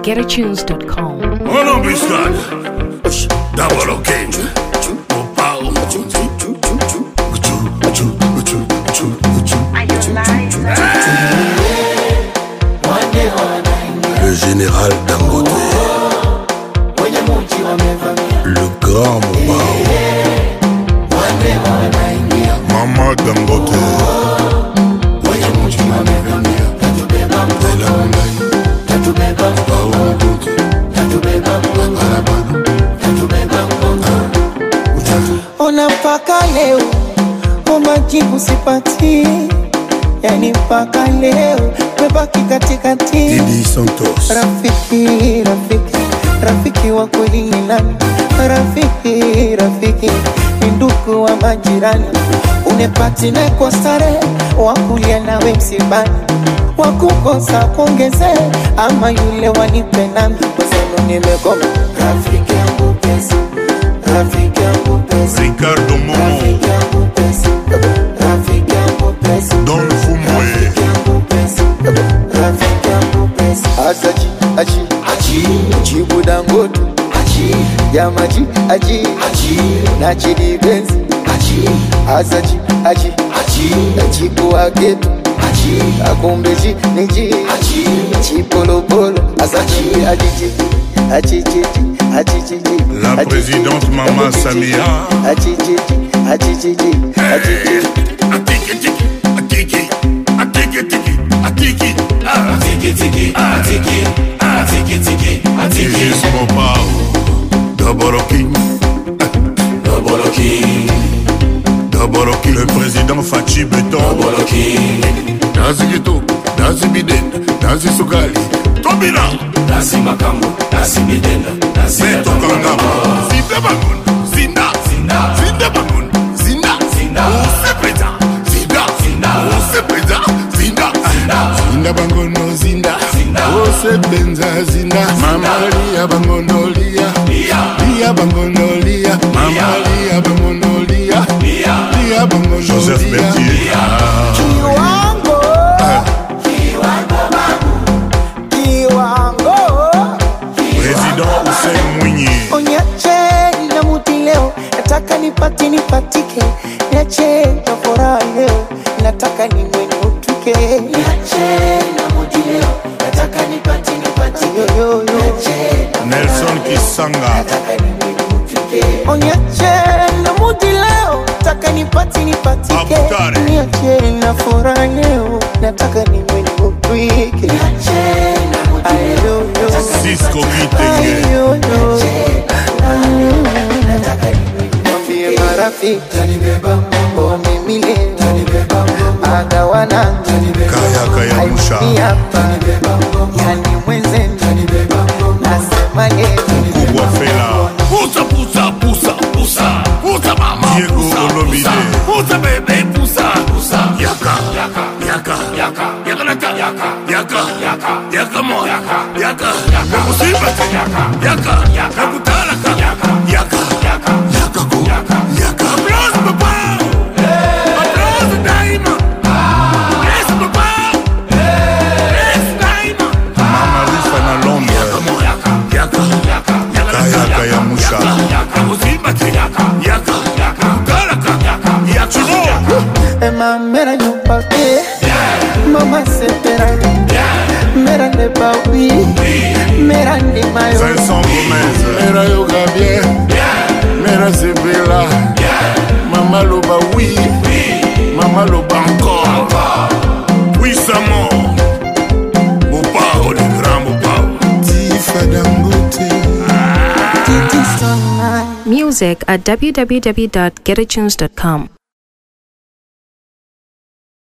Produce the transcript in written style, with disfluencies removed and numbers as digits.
www.getatunes.com. On embuscade. D'abord au Kenji. Le général Dangote. Le grand Mopao. Maman Dangote. Ona mpaka leo majibu sipati, yani mpaka leo mebaki katikati. Didi Santos. Rafiki wa kweli ni nani? Rafiki ni ndugu wa majirani. Unepati na kwa starehe, wakulia nawe msibani, wakukosa kuongeze, ama yule wanipe nami. Kwa zenu nimegoma. Rafiki yangu pesa, rafiki yangu pesa, Ricardo Momo. rafiki yangu pesa, rafiki yangu pesa, Don Fumwe. rafiki yangu pesa, rafiki yangu pesa. Achi Chibu Dangote, Yamaji na Chidi Benz, Achi kwa geto, Akumbeji neji, Chipolopolo, Achi La présidente Maman Samia. Achi Gis Mopao. Daboroki. Le président Fachi Beton. Nazi Gito, Nazi Biden, Nazi Sugali. Tobina. Nazi Makambo, Nazi Bidenda, Nazi Beto Kangama. Zinda Bangun. Zinda Bangun. Zinda. Ose Preza. Zinda. Ose Preza. Zinda Bangono. Zinda. Ose Benza. Zinda. Mama Lia Bangono Lia. Lia Bangono Lia. Mama Lia Bangono Lia. Lia Bangono Lia. Joseph Bertier. Président Hussein Mwinyi. Onyache na muti leo, nataka nipatike. Niache na furaha leo, nataka ni mwenye utwike. Niache na muti leo, nataka nipatike. Nelson Kisanga. Nataka ni mwenye utwike. Onyache na muti leo, nataka nipatike. Abutare. Niache na furaha leo, nataka ni mwenye utwike. Niache na muti leo, Cisco Kitenge. Mwambie marafiki wamemile agawana Kaya Musha. yani mwenzenu nasema leo Kubwa Fela. Pusa mama, Diego Olomide. pusa bebe, pusa. Yaka mo. Yaka. Musiba. Yaka kutalaka. Yaka go. Yaka. Applause papa. Applause daima. Yes papa. Yes daima. Mama Rifa na Londres. Yaka ya Musha. Musiba. Yaka kutalaka. Yaka. Ema mera nyumba ke mama sepera mera ne bawi mera ni mayo Vincent Gomez. Mera yoga bien. Mera Zebela. Mama loba oui. Mama loba encore. Oui, ça mort. Mopao, le grand Mopao. Tifa Dangote. Music at www.getatunes.com.